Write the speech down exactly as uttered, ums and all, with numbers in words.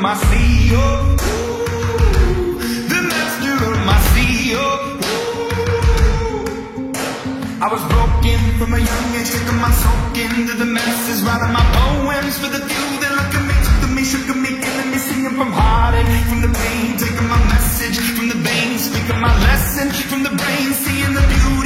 my C E O, the master of my C E O. I was broken from a young age, taking my soak into the masses, writing my poems for the few that look at me, took to me, shook at me, killing me, singing from heartache, from the pain, taking my message from the veins, speaking my lesson from the brain, seeing the beauty